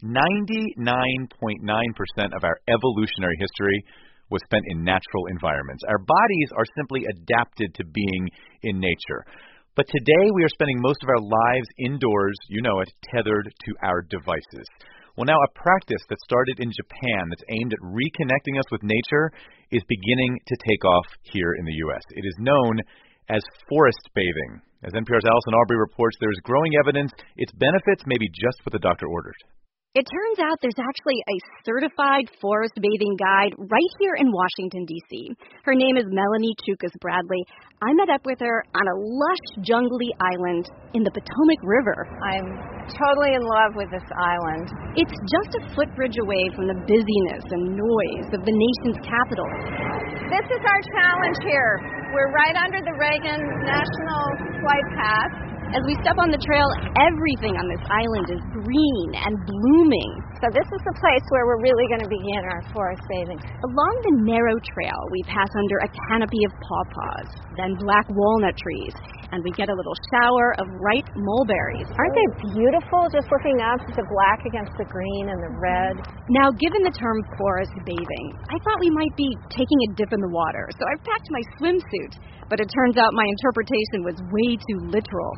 99.9% of our evolutionary history was spent in natural environments. Our bodies are simply adapted to being in nature. But today we are spending most of our lives indoors, you know it, tethered to our devices. Well, now a practice that started in Japan that's aimed at reconnecting us with nature is beginning to take off here in the U.S. It is known as forest bathing. As NPR's Allison Aubrey reports, there is growing evidence its benefits may be just what the doctor ordered. It turns out there's actually a certified forest bathing guide right here in Washington, D.C. Her name is Melanie Chukas Bradley. I met up with her on a lush, jungly island in the Potomac River. I'm totally in love with this island. It's just a footbridge away from the busyness and noise of the nation's capital. This is our challenge here. We're right under the Reagan National Flight Path. As we step on the trail, everything on this island is green and blooming. So this is the place where we're really going to begin our forest bathing. Along the narrow trail, we pass under a canopy of pawpaws, then black walnut trees, and we get a little shower of ripe mulberries. Aren't they beautiful, just looking up, the black against the green and the red? Now, given the term forest bathing, I thought we might be taking a dip in the water, so I've packed my swimsuit, but it turns out my interpretation was way too literal.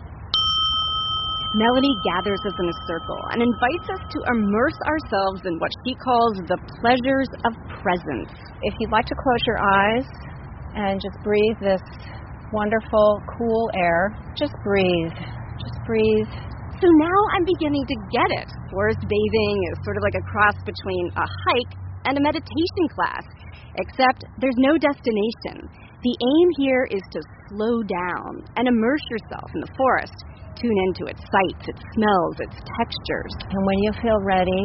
Melanie gathers us in a circle and invites us to immerse ourselves in what she calls the pleasures of presence. If you'd like to close your eyes and just breathe this wonderful, cool air, just breathe. Just breathe. So now I'm beginning to get it. Forest bathing is sort of like a cross between a hike and a meditation class, except there's no destination. The aim here is to slow down and immerse yourself in the forest. Tune into its sights, its smells, its textures. And when you feel ready,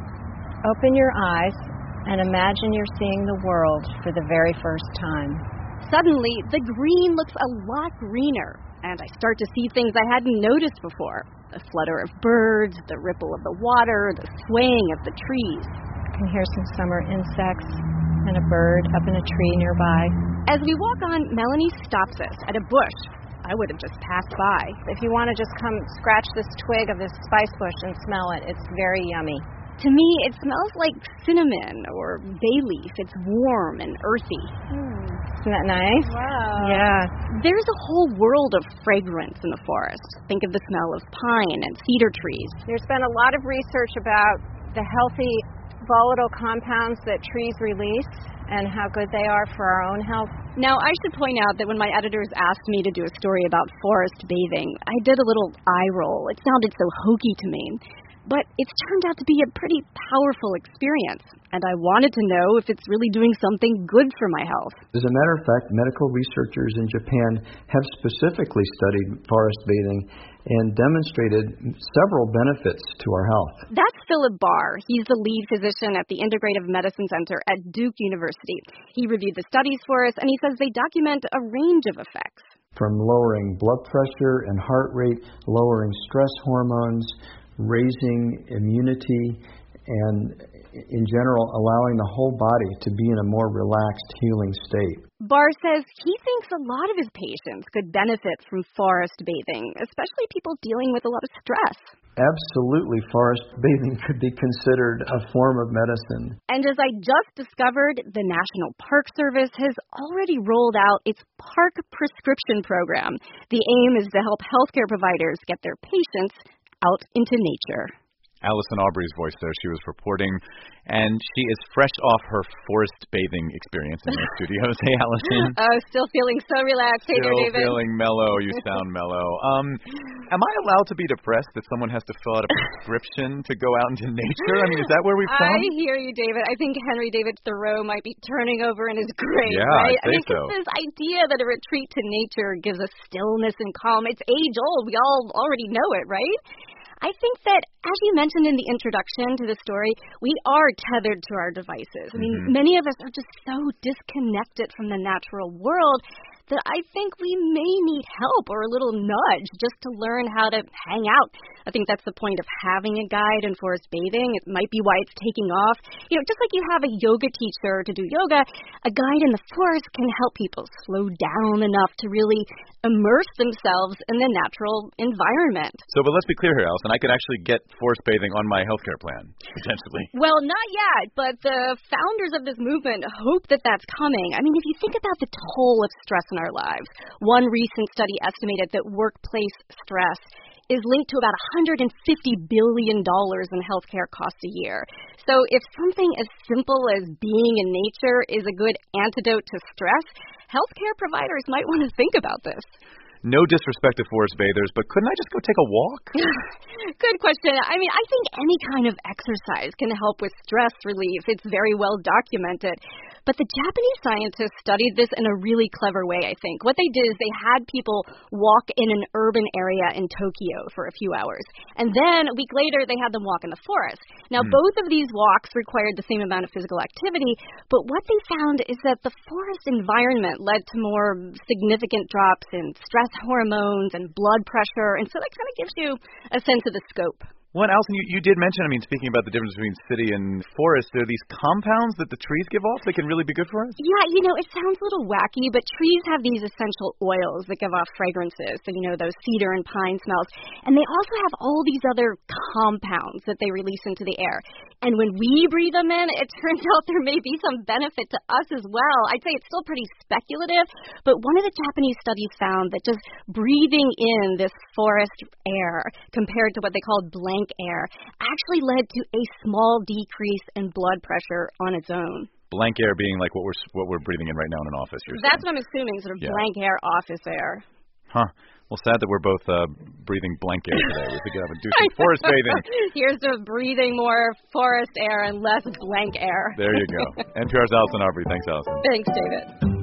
open your eyes and imagine you're seeing the world for the very first time. Suddenly, the green looks a lot greener, and I start to see things I hadn't noticed before. The flutter of birds, the ripple of the water, the swaying of the trees. I can hear some summer insects and a bird up in a tree nearby. As we walk on, Melanie stops us at a bush. I would have just passed by. If you want to just come scratch this twig of this spice bush and smell it, it's very yummy. To me, it smells like cinnamon or bay leaf. It's warm and earthy. Isn't that nice? Wow. Yeah. There's a whole world of fragrance in the forest. Think of the smell of pine and cedar trees. There's been a lot of research about the healthy volatile compounds that trees release and how good they are for our own health. Now, I should point out that when my editors asked me to do a story about forest bathing, I did a little eye roll. It sounded so hokey to me. But it's turned out to be a pretty powerful experience, and I wanted to know if it's really doing something good for my health. As a matter of fact, medical researchers in Japan have specifically studied forest bathing and demonstrated several benefits to our health. That's Philip Barr. He's the lead physician at the Integrative Medicine Center at Duke University. He reviewed the studies for us, and he says they document a range of effects. From lowering blood pressure and heart rate, lowering stress hormones, raising immunity, and in general, allowing the whole body to be in a more relaxed, healing state. Barr says he thinks a lot of his patients could benefit from forest bathing, especially people dealing with a lot of stress. Absolutely, forest bathing could be considered a form of medicine. And as I just discovered, the National Park Service has already rolled out its Park Prescription Program. The aim is to help healthcare providers get their patients out into nature. Allison Aubrey's voice there. She was reporting, and she is fresh off her forest bathing experience in the studios. Hey, Allison. Oh, still feeling so relaxed. Hey there, David. Still feeling mellow. You sound mellow. Am I allowed to be depressed that someone has to fill out a prescription to go out into nature? I mean, is that where we've come? I hear you, David. I think Henry David Thoreau might be turning over in his grave, yeah, right? I mean, so. This idea that a retreat to nature gives us stillness and calm, it's age-old. We all already know it, right? I think that, as you mentioned in the introduction to the story, we are tethered to our devices. I mean, many of us are just so disconnected from the natural world that I think we may need help or a little nudge just to learn how to hang out. I think that's the point of having a guide in forest bathing. It might be why it's taking off. You know, just like you have a yoga teacher to do yoga, a guide in the forest can help people slow down enough to really immerse themselves in the natural environment. So, but let's be clear here, Allison. I could actually get forest bathing on my healthcare plan. potentially. Well, not yet, but the founders of this movement hope that that's coming. I mean, if you think about the toll of stress in our lives, one recent study estimated that workplace stress is linked to about $150 billion in healthcare costs a year. So if something as simple as being in nature is a good antidote to stress, healthcare providers might want to think about this. No disrespect to forest bathers, but couldn't I just go take a walk? Good question. I mean, I think any kind of exercise can help with stress relief. It's very well documented. But the Japanese scientists studied this in a really clever way, I think. What they did is they had people walk in an urban area in Tokyo for a few hours. And then a week later, they had them walk in the forest. Now, both of these walks required the same amount of physical activity, but what they found is that the forest environment led to more significant drops in stress hormones and blood pressure. And so that kind of gives you a sense of the scope. Well, and Allison, you did mention, I mean, speaking about the difference between city and forest, there are these compounds that the trees give off that can really be good for us? Yeah, it sounds a little wacky, but trees have these essential oils that give off fragrances, so, those cedar and pine smells. And they also have all these other compounds that they release into the air. And when we breathe them in, it turns out there may be some benefit to us as well. I'd say it's still pretty speculative, but one of the Japanese studies found that just breathing in this forest air compared to what they called blank air actually led to a small decrease in blood pressure on its own. Blank air being like what we're breathing in right now in an office. That's what I'm assuming, sort of blank air, office air. Huh. Well, sad that we're both breathing blank air today. We could do some forest bathing. Here's to breathing more forest air and less blank air. There you go. NPR's Allison Aubrey. Thanks, Allison. Thanks, David.